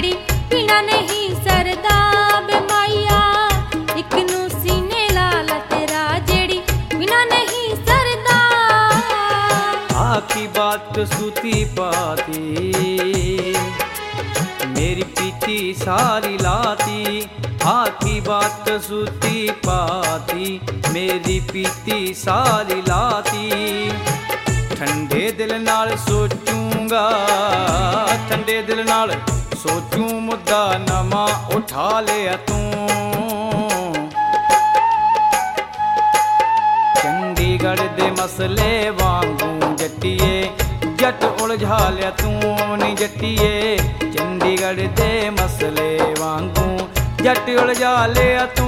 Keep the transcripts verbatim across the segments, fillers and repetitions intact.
ਜਿਹੜੀ ਬਿਨਾ ਨਹੀਂ ਸਰਦਾ ਬੇ ਮਾਇਆ। ਇੱਕ ਨੂੰ ਸੀਨੇ ਲਾ ਲਾ ਤੇਰਾ ਜਿਹੜੀ ਬਿਨਾ ਨਹੀਂ ਸਰਦਾ। आखी बात सूती पाती मेरी पीती सारी लाती। आखी बात सूती पाती मेरी पीती सारी लाती। ठंडे दिल नाल सोचूंगा ठंडे दिल नाल सोचूं मुद्दा नवा उठा लिया तू। चंडीगढ़ दे मसले वांगू जट्टिए जट उलझा लिया तू नी जट्टिए। चंडीगढ़ दे मसले वांगू जट उलझा लिया तू।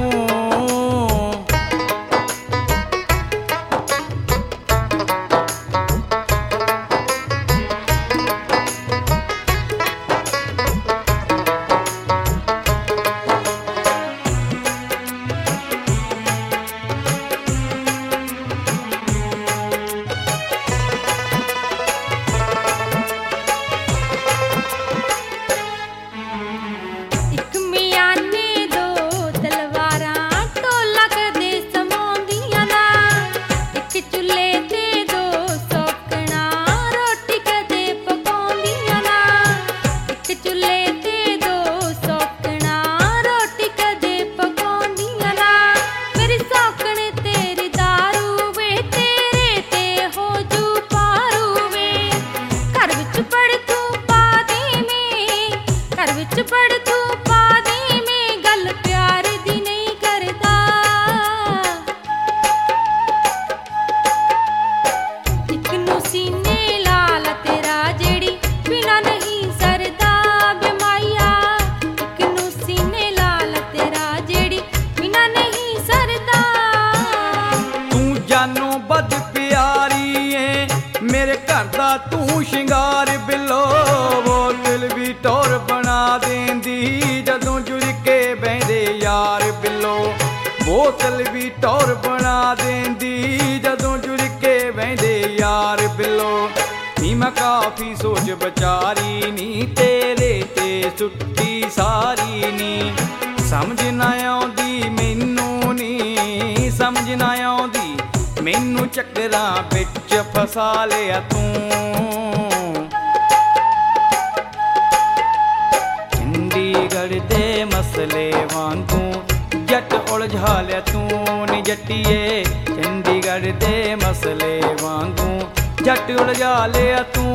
तू शिंगार बिलो वो दिल भी टोर बना देंदी जदों जुड़ के बहदे यार बिलो। बोतल भी टोर बना देंदी जदों जुड़ के बहदे यार बिलो। नी मैं काफी सोच बचारी नी तेरे ते सुट्टी सारी नी। समझ ना आउंदी मैनू नी समझ ना आउंदी मैनू चक्करां विच फसा लिया तू। चंडीगढ़ दे मसले वांगू जट उलझा लिया तू नी जट्टिए। चंडीगढ़ दे मसले वांगू जट उलझा लिया तू।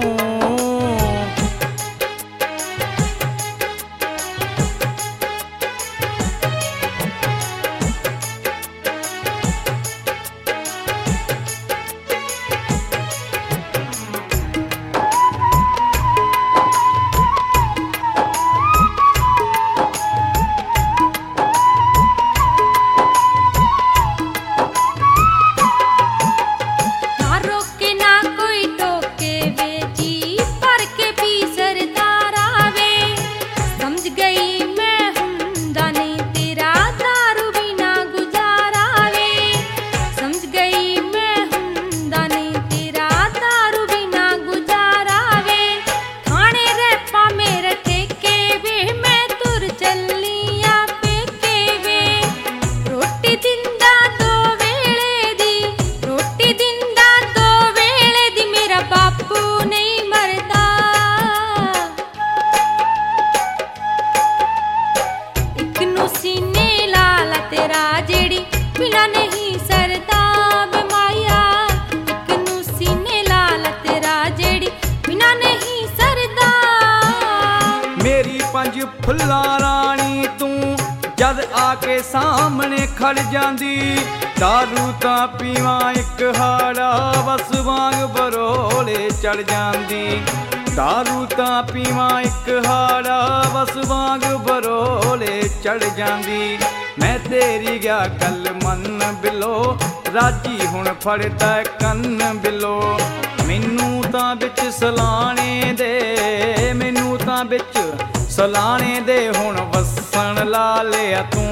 फुल्ला रानी तू जद आके सामने खड़ जांदी। दारू तां पीवां एक हाड़ा बस वांग बरोले चढ़ जांदी। दारू तां पीवां एक हाड़ा बस वांग बरोले चढ़ जांदी। मैं तेरी गया गल मन बिलो राजी हुण फड़दा कन्न बिलो। मैनू तां बिच सलाने दे मैनू तां बिच सलाने दे हुण वसन ला लिया तू।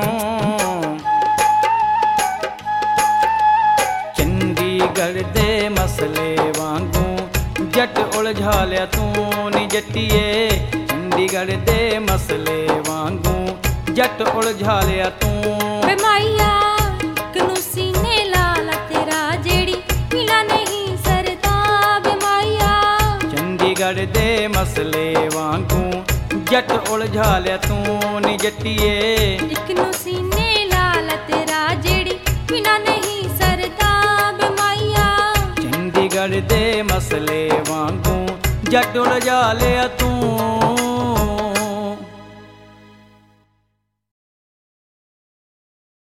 चंडीगढ़ दे मसले वांगू जट उलझा लिया तू नी जट्टिए। ਚੰਡੀਗੜ੍ਹ ਦੇ ਮਸਲੇ ਵਾਂਗੂ ਜੱਟ ਉਲਝਾ ਲਿਆ ਤੂੰ। ਵੇ ਮਾਈਆ ਇੱਕ ਨੂੰ ਸੀਨੇ ਲਾ ਲਾ ਤੇਰਾ ਜਿਹੜੀ ਬਿਨਾ ਨਹੀਂ ਸਰਦਾ। ਵੇ ਮਾਈਆ ਚੰਡੀਗੜ੍ਹ ਦੇ ਮਸਲੇ ਵਾਂਗੂ ਜੱਟ ਉਲਝਾ ਲਿਆ ਤੂੰ ਨੀ ਜੱਟੀਏ। ਇੱਕ ਨੂੰ ਸੀਨੇ ਲਾ ਲਾ ਤੇਰਾ ਜਿਹੜੀ ਬਿਨਾ ਨਹੀਂ ਸਰਦਾ। ਵੇ ਮਾਈਆ ਚੰਡੀਗੜ੍ਹ ਦੇ ਮਸਲੇ ਵਾਂਗੂ ਜੱਟ ਉਲਝਾ ਲਿਆ ਤੂੰ।